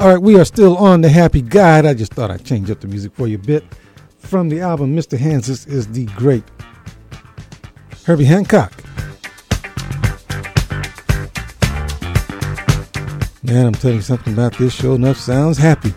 All right, we are still on the Happy Guide. I just thought I'd change up the music for you a bit. From the album Mr. Hands, this is the great Herbie Hancock. Man, I'm telling you something about this show. Enough sounds happy.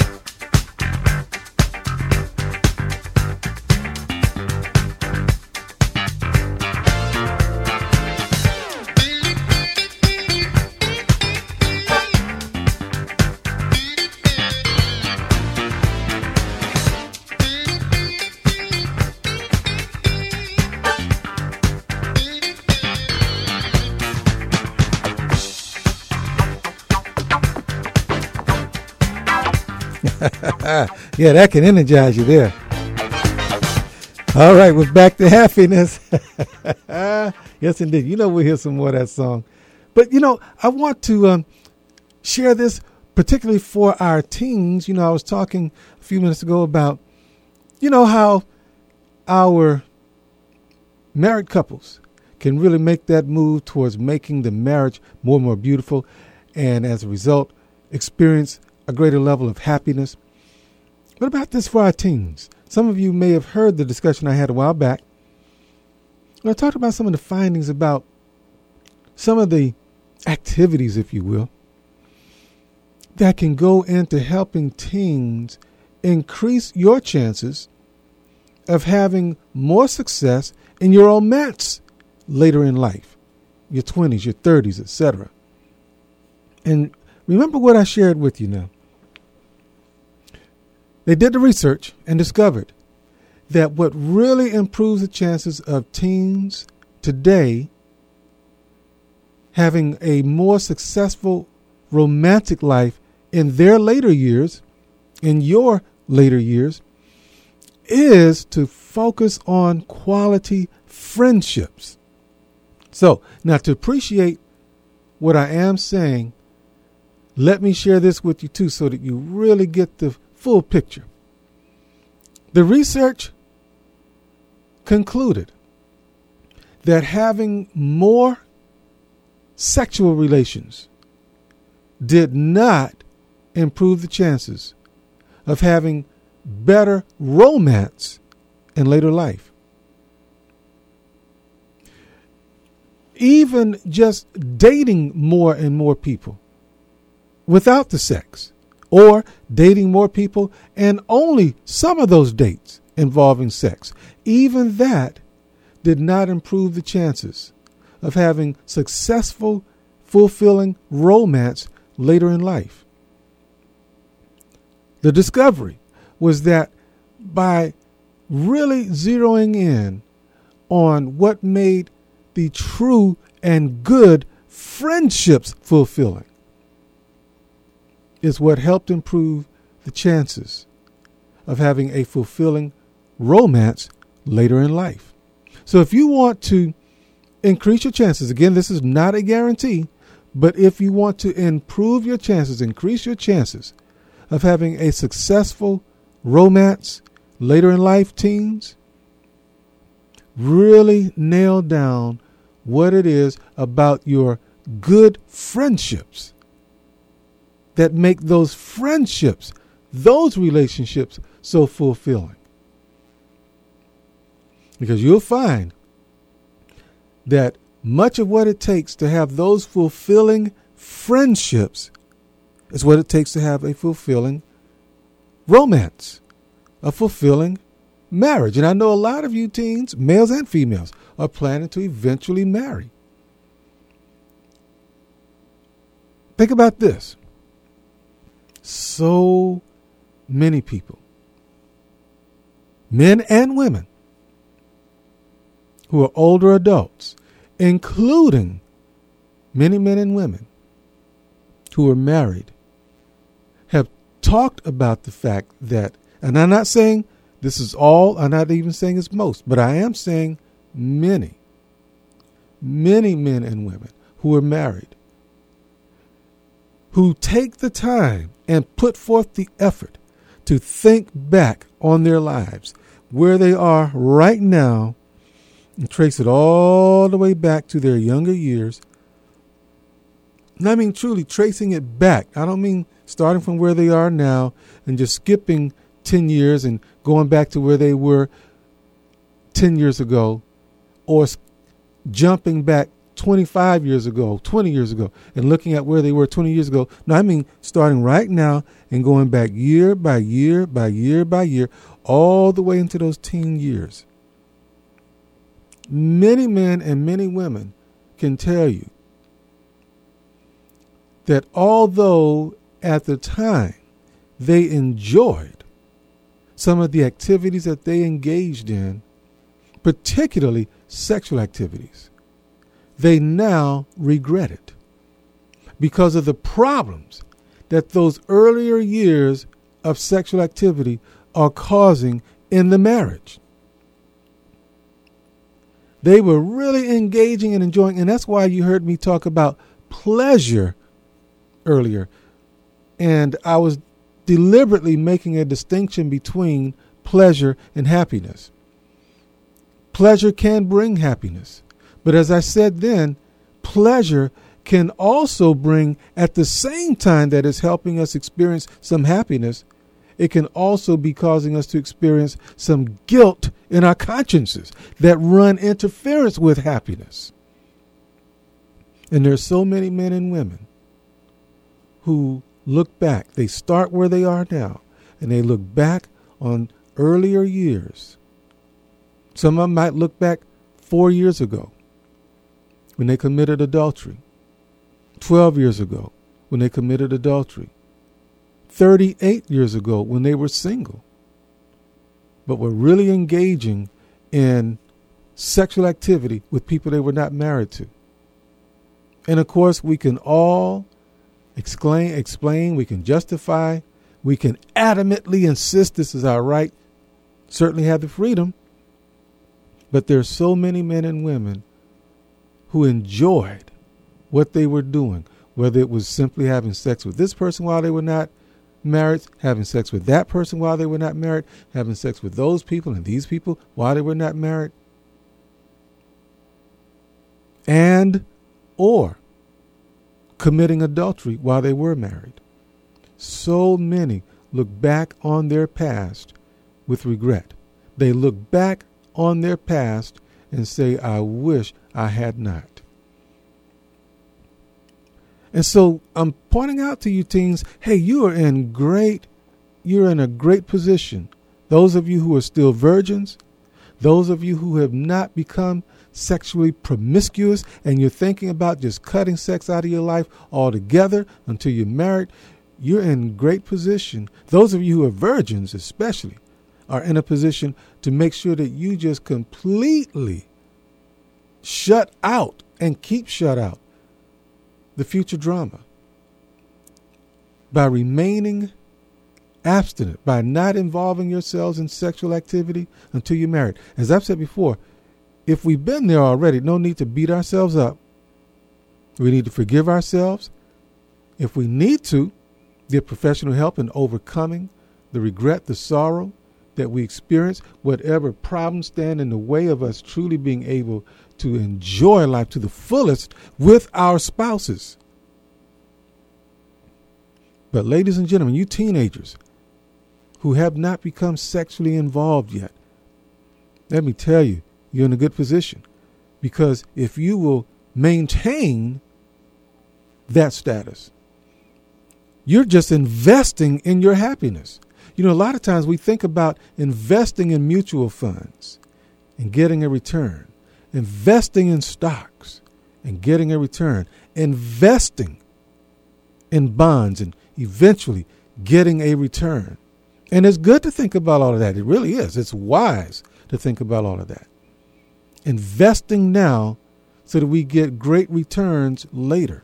Yeah, that can energize you there. All right, we're back to happiness. Yes, indeed. You know, we'll hear some more of that song. But, you know, I want to share this particularly for our teens. You know, I was talking a few minutes ago about, you know, how our married couples can really make that move towards making the marriage more and more beautiful, and as a result, experience a greater level of happiness. What about this for our teens? Some of you may have heard the discussion I had a while back. I talked about some of the findings about some of the activities, if you will, that can go into helping teens increase your chances of having more success in your romance later in life, your 20s, your 30s, etc. And remember what I shared with you now. They did the research and discovered that what really improves the chances of teens today having a more successful romantic life in their later years, in your later years, is to focus on quality friendships. So, now to appreciate what I am saying, let me share this with you too so that you really get the full picture. The research concluded that having more sexual relations did not improve the chances of having better romance in later life. Even just dating more and more people without the sex, or dating more people and only some of those dates involving sex, even that did not improve the chances of having successful, fulfilling romance later in life. The discovery was that by really zeroing in on what made the true and good friendships fulfilling is what helped improve the chances of having a fulfilling romance later in life. So if you want to increase your chances, again, this is not a guarantee, but if you want to improve your chances, increase your chances of having a successful romance later in life, teens, really nail down what it is about your good friendships that make those friendships, those relationships so fulfilling. Because you'll find that much of what it takes to have those fulfilling friendships is what it takes to have a fulfilling romance, a fulfilling marriage. And I know a lot of you teens, males and females, are planning to eventually marry. Think about this. So many people, men and women, who are older adults, including many men and women who are married, have talked about the fact that, and I'm not saying this is all, I'm not even saying it's most, but I am saying many men and women who are married, who take the time and put forth the effort to think back on their lives, where they are right now, and trace it all the way back to their younger years, And I mean truly tracing it back. I don't mean starting from where they are now and just skipping 10 years and going back to where they were 10 years ago, or jumping back 25 years ago, 20 years ago, and looking at where they were 20 years ago. No, I mean starting right now and going back year by year by year by year, all the way into those teen years. Many men and many women can tell you that although at the time they enjoyed some of the activities that they engaged in, particularly sexual activities, they now regret it because of the problems that those earlier years of sexual activity are causing in the marriage. They were really engaging and enjoying, and that's why you heard me talk about pleasure earlier. And I was deliberately making a distinction between pleasure and happiness. Pleasure can bring happiness. But as I said then, pleasure can also bring, at the same time that it's helping us experience some happiness, it can also be causing us to experience some guilt in our consciences that run interference with happiness. And there's so many men and women who look back. They start where they are now, and they look back on earlier years. Some of them might look back 4 years ago when they committed adultery, 12 years ago when they committed adultery, 38 years ago when they were single, but were really engaging in sexual activity with people they were not married to. And of course, we can all explain, we can justify, we can adamantly insist this is our right, certainly have the freedom. But there's so many men and women who enjoyed what they were doing, whether it was simply having sex with this person while they were not married, having sex with that person while they were not married, having sex with those people and these people while they were not married, and or committing adultery while they were married. So many look back on their past with regret. They look back on their past and say, I wish I had not. And so I'm pointing out to you teens, hey, you're in a great position. Those of you who are still virgins, those of you who have not become sexually promiscuous and you're thinking about just cutting sex out of your life altogether until you're married, you're in great position. Those of you who are virgins especially are in a position to make sure that you just completely shut out and keep shut out the future drama by remaining abstinent, by not involving yourselves in sexual activity until you're married. As I've said before, if we've been there already, no need to beat ourselves up. We need to forgive ourselves. If we need to, get professional help in overcoming the regret, the sorrow that we experience, whatever problems stand in the way of us truly being able to enjoy life to the fullest with our spouses. But ladies and gentlemen, you teenagers who have not become sexually involved yet, let me tell you, you're in a good position, because if you will maintain that status, you're just investing in your happiness. You know, a lot of times we think about investing in mutual funds and getting a return, investing in stocks and getting a return, investing in bonds and eventually getting a return. And it's good to think about all of that. It really is. It's wise to think about all of that. Investing now so that we get great returns later.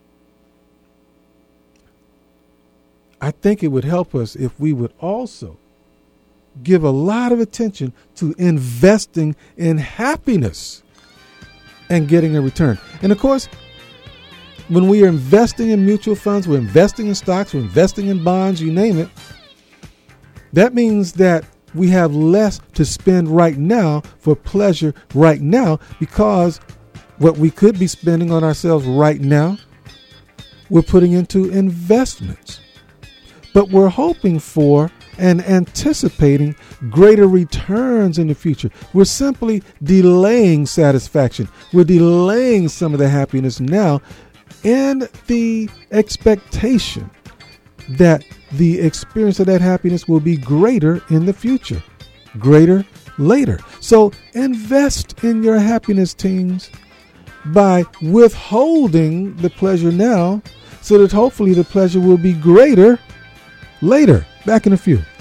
I think it would help us if we would also give a lot of attention to investing in happiness and getting a return. And of course, when we are investing in mutual funds, we're investing in stocks, we're investing in bonds, you name it, that means that we have less to spend right now for pleasure right now, because what we could be spending on ourselves right now we're putting into investments. But we're hoping for and anticipating greater returns in the future. We're simply delaying satisfaction. We're delaying some of the happiness now in the expectation that the experience of that happiness will be greater in the future, greater later. So invest in your happiness, teens, by withholding the pleasure now so that hopefully the pleasure will be greater later. Back in a few.